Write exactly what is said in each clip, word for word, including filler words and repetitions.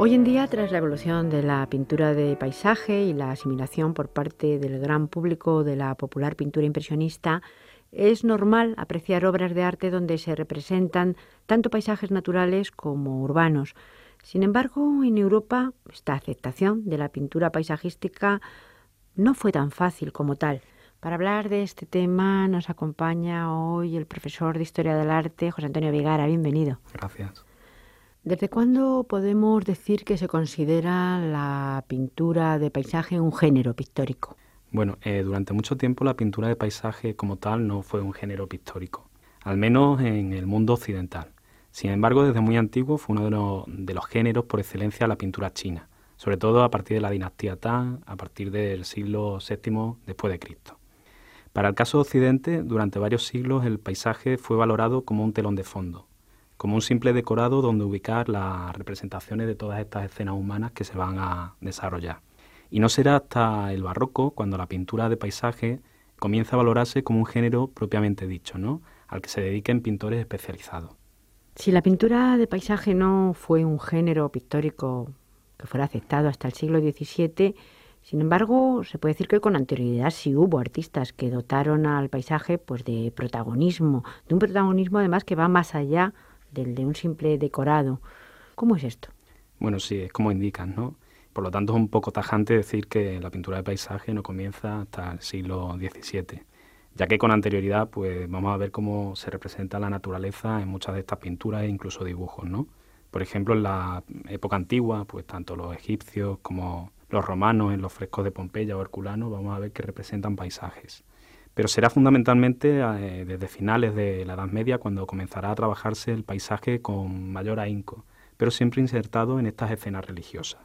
Hoy en día, tras la evolución de la pintura de paisaje y la asimilación por parte del gran público de la popular pintura impresionista, es normal apreciar obras de arte donde se representan tanto paisajes naturales como urbanos. Sin embargo, en Europa, esta aceptación de la pintura paisajística no fue tan fácil como tal. Para hablar de este tema nos acompaña hoy el profesor de Historia del Arte, José Antonio Vigara. Bienvenido. Gracias. ¿Desde cuándo podemos decir que se considera la pintura de paisaje un género pictórico? Bueno, eh, durante mucho tiempo la pintura de paisaje como tal no fue un género pictórico, al menos en el mundo occidental. Sin embargo, desde muy antiguo fue uno de los, de los géneros por excelencia de la pintura china, sobre todo a partir de la dinastía Tang, a partir del siglo séptimo después de Cristo. Para el caso de Occidente, durante varios siglos el paisaje fue valorado como un telón de fondo, como un simple decorado donde ubicar las representaciones de todas estas escenas humanas que se van a desarrollar. Y no será hasta el barroco cuando la pintura de paisaje comienza a valorarse como un género propiamente dicho, ¿no?, al que se dediquen pintores especializados. Si la pintura de paisaje no fue un género pictórico que fuera aceptado hasta el siglo diecisiete, sin embargo, se puede decir que con anterioridad sí hubo artistas que dotaron al paisaje pues, de protagonismo, de un protagonismo además que va más allá del de un simple decorado. ¿Cómo es esto? Bueno, sí, es como indican, ¿no? Por lo tanto, es un poco tajante decir que la pintura de paisaje no comienza hasta el siglo diecisiete, ya que con anterioridad pues vamos a ver cómo se representa la naturaleza en muchas de estas pinturas e incluso dibujos, ¿no? Por ejemplo, en la época antigua, pues tanto los egipcios como los romanos en los frescos de Pompeya o Herculano, vamos a ver que representan paisajes. Pero será fundamentalmente eh, desde finales de la Edad Media cuando comenzará a trabajarse el paisaje con mayor ahínco, pero siempre insertado en estas escenas religiosas.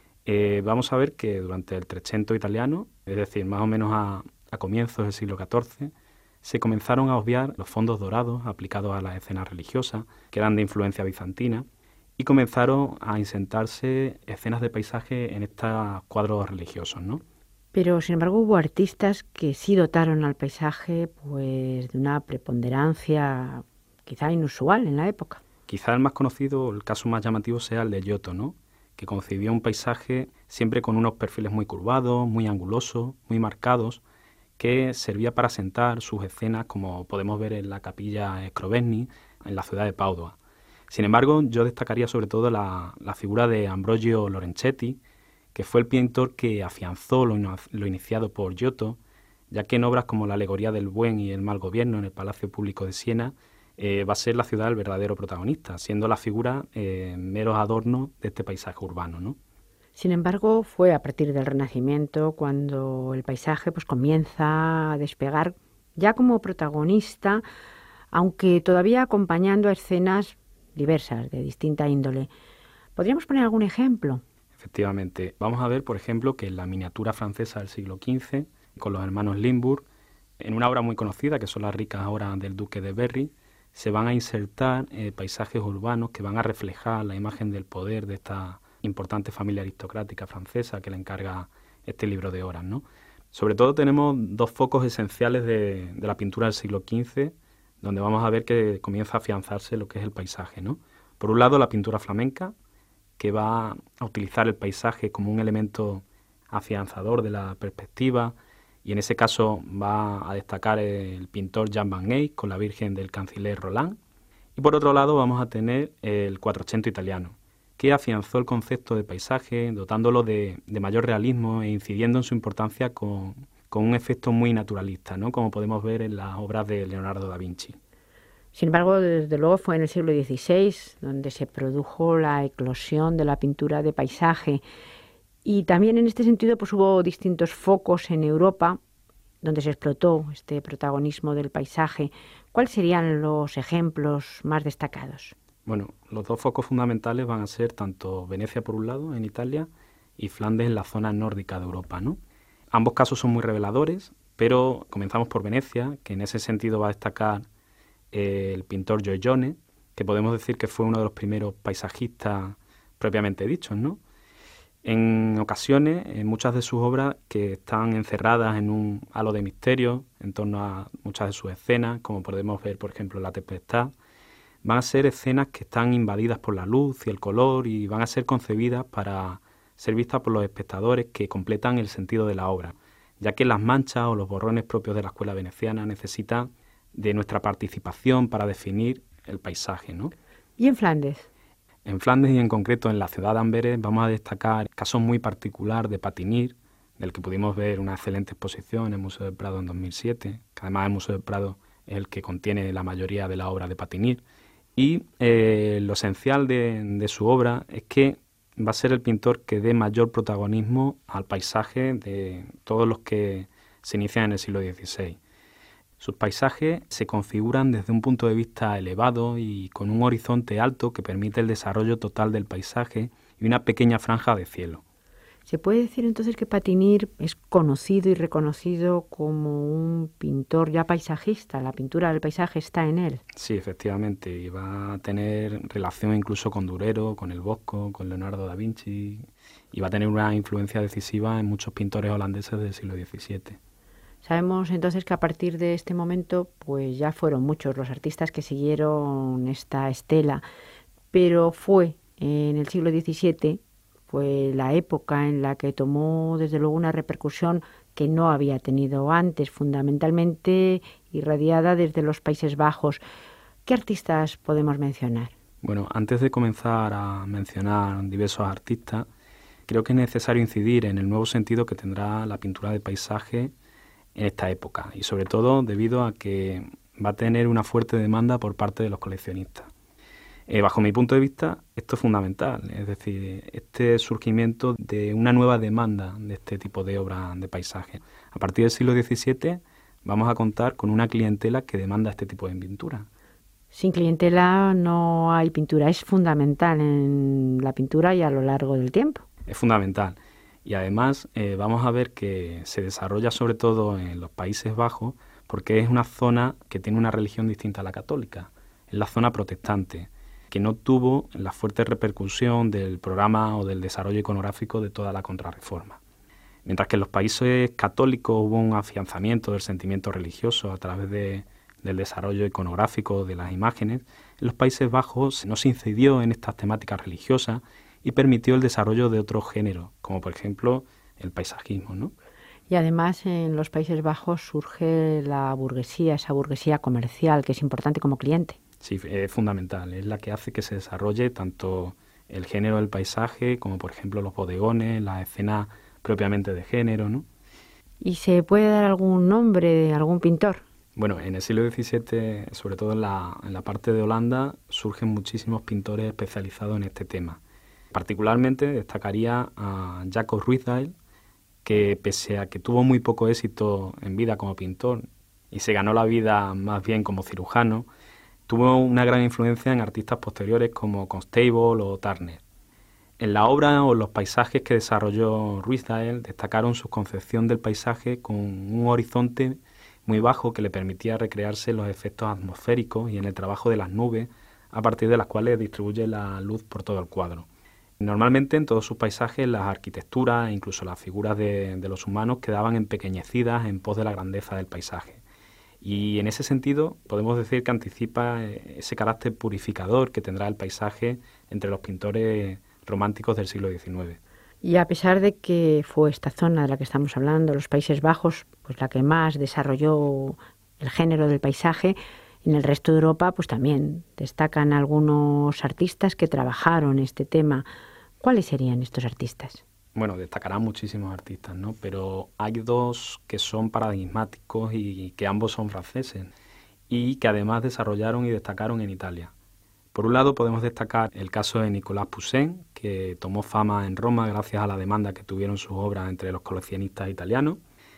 Eh, vamos a ver que durante el Trecento italiano, es decir, más o menos a, a comienzos del siglo catorce, se comenzaron a obviar los fondos dorados aplicados a las escenas religiosas, que eran de influencia bizantina, y comenzaron a insertarse escenas de paisaje en estos cuadros religiosos, ¿no? Pero, sin embargo, hubo artistas que sí dotaron al paisaje pues, de una preponderancia quizá inusual en la época. Quizá el más conocido, el caso más llamativo, sea el de Giotto, ¿no?, que concibió un paisaje siempre con unos perfiles muy curvados, muy angulosos, muy marcados, que servía para asentar sus escenas, como podemos ver en la capilla Scrovegni, en la ciudad de Padua. Sin embargo, yo destacaría sobre todo la, la figura de Ambrogio Lorenzetti, que fue el pintor que afianzó lo, lo iniciado por Giotto, ya que en obras como la alegoría del buen y el mal gobierno en el Palacio Público de Siena, eh, va a ser la ciudad el verdadero protagonista, siendo la figura eh, meros adornos de este paisaje urbano, ¿no? Sin embargo, fue a partir del Renacimiento cuando el paisaje pues, comienza a despegar ya como protagonista, aunque todavía acompañando a escenas diversas, de distinta índole. ¿Podríamos poner algún ejemplo? Efectivamente. Vamos a ver, por ejemplo, que en la miniatura francesa del siglo quince, con los hermanos Limbourg, en una obra muy conocida, que son las ricas obras del duque de Berry, se van a insertar eh, paisajes urbanos que van a reflejar la imagen del poder de esta importante familia aristocrática francesa que le encarga este libro de horas, ¿no? Sobre todo tenemos dos focos esenciales de, de la pintura del siglo quince, donde vamos a ver que comienza a afianzarse lo que es el paisaje, ¿no? Por un lado, la pintura flamenca, que va a utilizar el paisaje como un elemento afianzador de la perspectiva, y en ese caso va a destacar el pintor Jan van Eyck con la Virgen del Canciller Roland. Y por otro lado vamos a tener el Quattrocento italiano, que afianzó el concepto de paisaje, dotándolo de, de mayor realismo e incidiendo en su importancia con, con un efecto muy naturalista, ¿no?, como podemos ver en las obras de Leonardo da Vinci. Sin embargo, desde luego fue en el siglo dieciséis donde se produjo la eclosión de la pintura de paisaje. Y también en este sentido pues hubo distintos focos en Europa donde se explotó este protagonismo del paisaje. ¿Cuáles serían los ejemplos más destacados? Bueno, los dos focos fundamentales van a ser tanto Venecia por un lado, en Italia, y Flandes en la zona nórdica de Europa, ¿no? Ambos casos son muy reveladores, pero comenzamos por Venecia, que en ese sentido va a destacar eh, el pintor Giorgione, que podemos decir que fue uno de los primeros paisajistas propiamente dichos, ¿no? En ocasiones, en muchas de sus obras que están encerradas en un halo de misterio en torno a muchas de sus escenas, como podemos ver, por ejemplo, La Tempestad, Van a ser escenas que están invadidas por la luz y el color y van a ser concebidas para ser vistas por los espectadores que completan el sentido de la obra, ya que las manchas o los borrones propios de la escuela veneciana necesitan de nuestra participación para definir el paisaje, ¿no? ¿Y en Flandes? En Flandes y en concreto en la ciudad de Amberes vamos a destacar casos muy particular de Patinir, del que pudimos ver una excelente exposición en el Museo del Prado en dos mil siete, que además el Museo del Prado es el que contiene la mayoría de la obra de Patinir. Y eh, lo esencial de, de su obra es que va a ser el pintor que dé mayor protagonismo al paisaje de todos los que se inician en el siglo dieciséis. Sus paisajes se configuran desde un punto de vista elevado y con un horizonte alto que permite el desarrollo total del paisaje y una pequeña franja de cielo. ¿Se puede decir entonces que Patinir es conocido y reconocido como un pintor ya paisajista? La pintura del paisaje está en él. Sí, efectivamente, y va a tener relación incluso con Durero, con el Bosco, con Leonardo da Vinci, y va a tener una influencia decisiva en muchos pintores holandeses del siglo diecisiete. Sabemos entonces que a partir de este momento pues ya fueron muchos los artistas que siguieron esta estela, pero fue en el siglo diecisiete fue la época en la que tomó desde luego una repercusión que no había tenido antes, fundamentalmente irradiada desde los Países Bajos. ¿Qué artistas podemos mencionar? Bueno, antes de comenzar a mencionar diversos artistas, creo que es necesario incidir en el nuevo sentido que tendrá la pintura de paisaje en esta época y sobre todo debido a que va a tener una fuerte demanda por parte de los coleccionistas. Eh, bajo mi punto de vista, esto es fundamental, es decir, este surgimiento de una nueva demanda de este tipo de obras de paisaje. A partir del siglo diecisiete vamos a contar con una clientela que demanda este tipo de pintura. Sin clientela no hay pintura, es fundamental en la pintura y a lo largo del tiempo. Es fundamental. Y además eh, vamos a ver que se desarrolla sobre todo en los Países Bajos porque es una zona que tiene una religión distinta a la católica, es la zona protestante, que no tuvo la fuerte repercusión del programa o del desarrollo iconográfico de toda la Contrarreforma. Mientras que en los países católicos hubo un afianzamiento del sentimiento religioso a través de, del desarrollo iconográfico de las imágenes, en los Países Bajos no se incidió en estas temáticas religiosas y permitió el desarrollo de otros géneros, como por ejemplo el paisajismo, ¿no? Y además en los Países Bajos surge la burguesía, esa burguesía comercial que es importante como cliente. Sí, es fundamental, es la que hace que se desarrolle tanto el género del paisaje como por ejemplo los bodegones, las escenas propiamente de género, ¿no? ¿Y se puede dar algún nombre de algún pintor? Bueno, en el siglo diecisiete, sobre todo en la, en la parte de Holanda, surgen muchísimos pintores especializados en este tema. Particularmente destacaría a Jacob Ruysdael, que pese a que tuvo muy poco éxito en vida como pintor y se ganó la vida más bien como cirujano, tuvo una gran influencia en artistas posteriores como Constable o Turner. En la obra o los paisajes que desarrolló Ruysdael destacaron su concepción del paisaje con un horizonte muy bajo que le permitía recrearse los efectos atmosféricos y en el trabajo de las nubes a partir de las cuales distribuye la luz por todo el cuadro. Normalmente en todos sus paisajes las arquitecturas e incluso las figuras de, de los humanos quedaban empequeñecidas en pos de la grandeza del paisaje. Y en ese sentido podemos decir que anticipa ese carácter purificador que tendrá el paisaje entre los pintores románticos del siglo diecinueve. Y a pesar de que fue esta zona de la que estamos hablando, los Países Bajos, pues la que más desarrolló el género del paisaje, en el resto de Europa pues también destacan algunos artistas que trabajaron este tema. ¿Cuáles serían estos artistas? Bueno, destacarán muchísimos artistas, ¿no? Pero hay dos que son paradigmáticos y que ambos son franceses y que además desarrollaron y destacaron en Italia. Por un lado podemos destacar el caso de Nicolas Poussin, que tomó fama en Roma gracias a la demanda que tuvieron sus obras entre los coleccionistas italianos.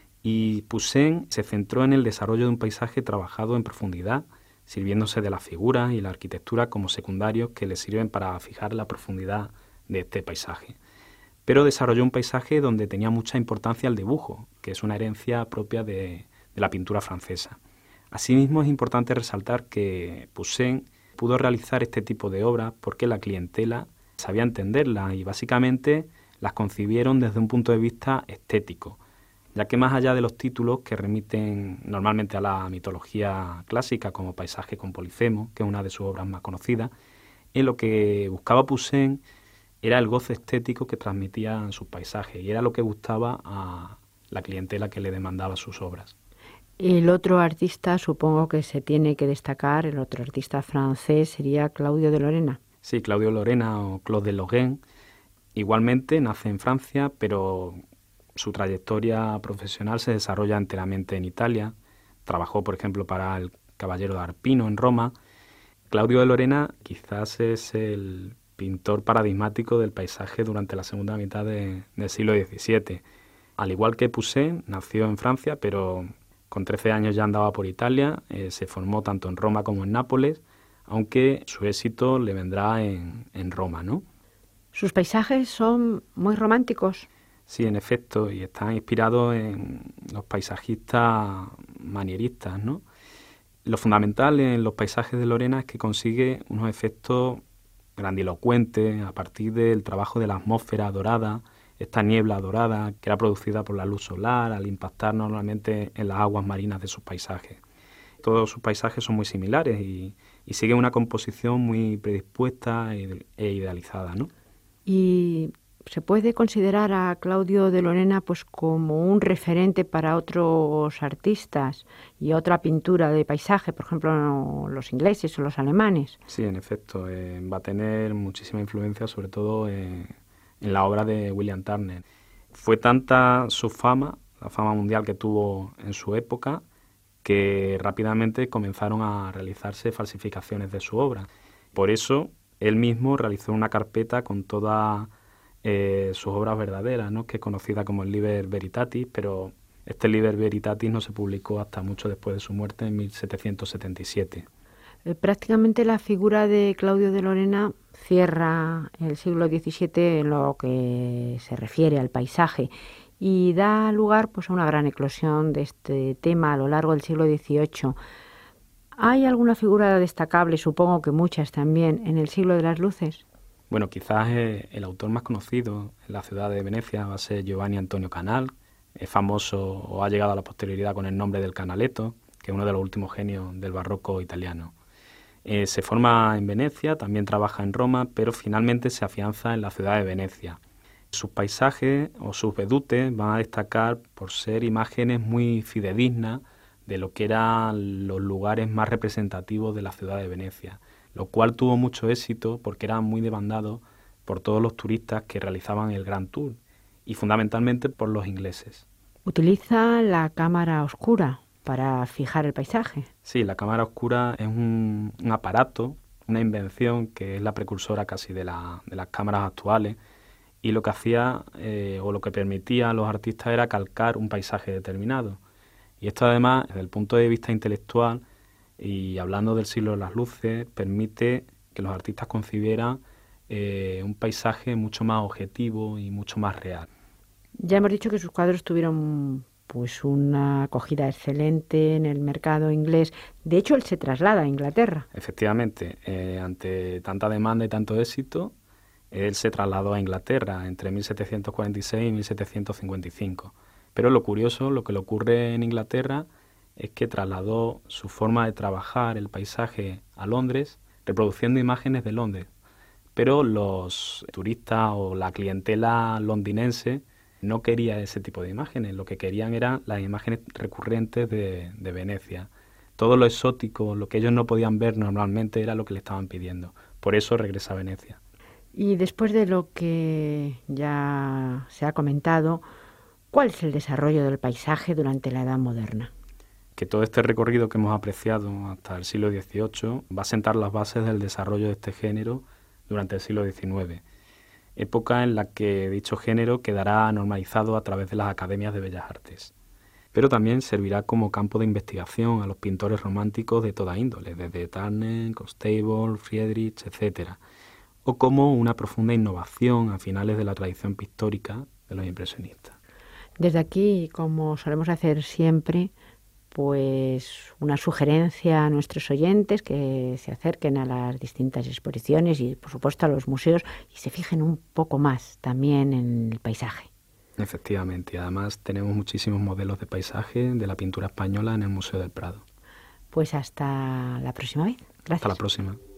Y Poussin se centró en el desarrollo de un paisaje trabajado en profundidad, sirviéndose de las figuras y la arquitectura como secundarios que le sirven para fijar la profundidad de este paisaje. Pero desarrolló un paisaje donde tenía mucha importancia el dibujo, que es una herencia propia de, de la pintura francesa. Asimismo, es importante resaltar que Poussin pudo realizar este tipo de obras porque la clientela sabía entenderlas y básicamente las concibieron desde un punto de vista estético. ya que más allá de los títulos que remiten normalmente a la mitología clásica, como Paisaje con Polifemo, que es una de sus obras más conocidas, en lo que buscaba Poussin era el goce estético que transmitían sus paisajes y era lo que gustaba a la clientela que le demandaba sus obras. El otro artista, supongo que se tiene que destacar, el otro artista francés sería Claudio de Lorena. Sí, Claudio Lorena o Claude de Lorraine. Igualmente nace en Francia, pero su trayectoria profesional se desarrolla enteramente en Italia. Trabajó, por ejemplo, para el Caballero de Arpino en Roma. Claudio de Lorena quizás es el pintor paradigmático del paisaje durante la segunda mitad de, del siglo diecisiete. Al igual que Poussin, nació en Francia, pero con trece años ya andaba por Italia, eh, se formó tanto en Roma como en Nápoles, aunque su éxito le vendrá en, en Roma, ¿no? Sus paisajes son muy románticos. Sí, en efecto, y están inspirados en los paisajistas manieristas, ¿no? Lo fundamental en los paisajes de Lorena es que consigue unos efectos grandilocuentes a partir del trabajo de la atmósfera dorada, esta niebla dorada que era producida por la luz solar al impactar normalmente en las aguas marinas de sus paisajes. Todos sus paisajes son muy similares y, y siguen una composición muy predispuesta e, e idealizada, ¿no? Y se puede considerar a Claudio de Lorena pues como un referente para otros artistas y otra pintura de paisaje, por ejemplo los ingleses o los alemanes. Sí, en efecto, eh, va a tener muchísima influencia, sobre todo eh, en la obra de William Turner. Fue tanta su fama, la fama mundial que tuvo en su época, que rápidamente comenzaron a realizarse falsificaciones de su obra. Por eso, él mismo realizó una carpeta con todas eh, sus obras verdaderas, ¿no? Que es conocida como el Liber Veritatis, pero este Liber Veritatis no se publicó hasta mucho después de su muerte en mil setecientos setenta y siete. Eh, prácticamente la figura de Claudio de Lorena cierra el siglo diecisiete en lo que se refiere al paisaje y da lugar pues, a una gran eclosión de este tema a lo largo del siglo dieciocho. ¿Hay alguna figura destacable, supongo que muchas también, en el siglo de las luces? Bueno, quizás eh, el autor más conocido en la ciudad de Venecia va a ser Giovanni Antonio Canal. Es famoso o ha llegado a la posterioridad con el nombre del Canaletto, que es uno de los últimos genios del barroco italiano. Eh, se forma en Venecia, también trabaja en Roma, pero finalmente se afianza en la ciudad de Venecia. Sus paisajes o sus vedutes van a destacar por ser imágenes muy fidedignas de lo que eran los lugares más representativos de la ciudad de Venecia, lo cual tuvo mucho éxito porque era muy demandado por todos los turistas que realizaban el Grand Tour y fundamentalmente por los ingleses. Utiliza la cámara oscura para fijar el paisaje. Sí, la cámara oscura es un, un aparato, una invención que es la precursora casi de, la, de las cámaras actuales y lo que hacía eh, o lo que permitía a los artistas era calcar un paisaje determinado. Y esto además, desde el punto de vista intelectual y hablando del siglo de las luces, permite que los artistas concibieran eh, un paisaje mucho más objetivo y mucho más real. Ya hemos dicho que sus cuadros tuvieron pues una acogida excelente en el mercado inglés. De hecho, él se traslada a Inglaterra. Efectivamente, eh, ante tanta demanda y tanto éxito, él se trasladó a Inglaterra entre mil setecientos cuarenta y seis y mil setecientos cincuenta y cinco. Pero lo curioso, lo que le ocurre en Inglaterra es que trasladó su forma de trabajar el paisaje a Londres, reproduciendo imágenes de Londres. Pero los turistas o la clientela londinense no quería ese tipo de imágenes, lo que querían eran las imágenes recurrentes de, de Venecia. Todo lo exótico, lo que ellos no podían ver normalmente era lo que le estaban pidiendo. Por eso regresa a Venecia. Y después de lo que ya se ha comentado, ¿cuál es el desarrollo del paisaje durante la Edad Moderna? Que todo este recorrido que hemos apreciado hasta el siglo dieciocho va a sentar las bases del desarrollo de este género durante el siglo diecinueve, época en la que dicho género quedará normalizado a través de las academias de bellas artes. Pero también servirá como campo de investigación a los pintores románticos de toda índole, desde Turner, Constable, Friedrich, etcétera, o como una profunda innovación a finales de la tradición pictórica de los impresionistas. Desde aquí, como solemos hacer siempre, pues una sugerencia a nuestros oyentes que se acerquen a las distintas exposiciones y, por supuesto, a los museos y se fijen un poco más también en el paisaje. Efectivamente, y además tenemos muchísimos modelos de paisaje de la pintura española en el Museo del Prado. Pues hasta la próxima vez. Gracias. Hasta la próxima.